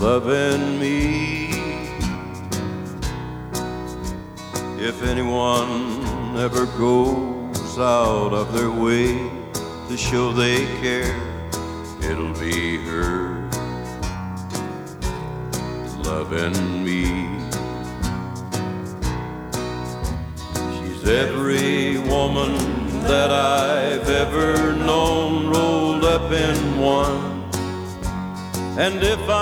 loving me. If anyone ever goes out of their way to show they care, it'll be her loving me. She's every woman that I've ever known rolled up in one. And if